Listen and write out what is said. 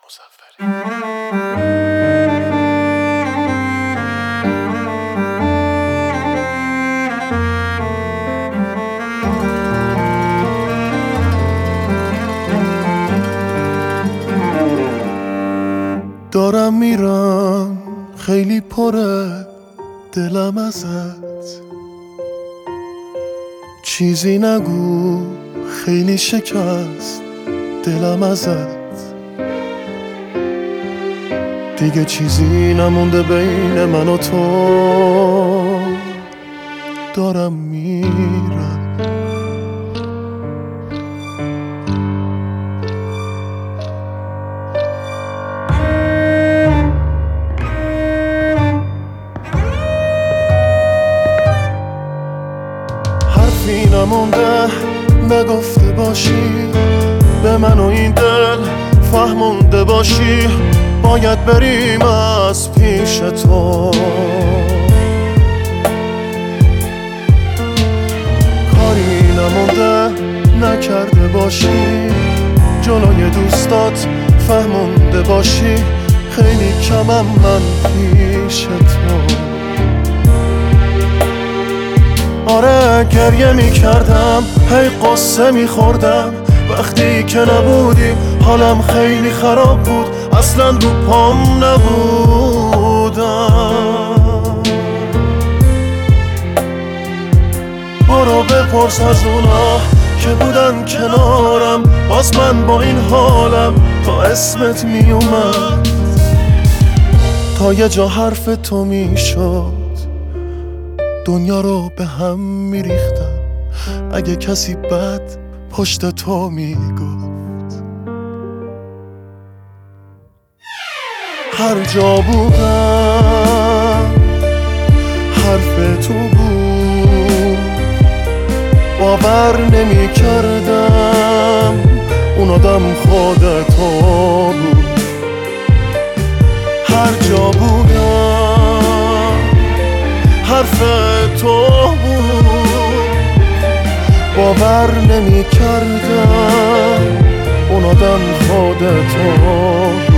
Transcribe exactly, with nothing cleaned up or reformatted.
دارم میرم خیلی پره دلم ازت، چیزی نگو خیلی شکست دلم ازت، دیگه چیزی نمونده بین من و تو، دارم میرم. حرفی نمونده نگفته باشی به من و این دل فهمونده باشی، باید بریم از پیش تو، کاری نمونده نکرده باشی جلوی دوستات فهمونده باشی، خیلی کمم من پیش تو. آره گریه می کردم هی قصه می خوردم، وقتی که نبودی حالم خیلی خراب بود، اصلا رو پام نبودم. برو بپرس از اونا که بودن کنارم، باز من با این حالم تا اسمت می اومد، تا یه جا حرف تو می شد دنیا رو به هم می ریختم، اگه کسی بد پشت تو می گفت. هر جا بودم حرف تو بود، باور نمی کردم اون آدم خود تو بود. هر جا بودم حرف تو بود، باور نمی کردم اون آدم خود تو.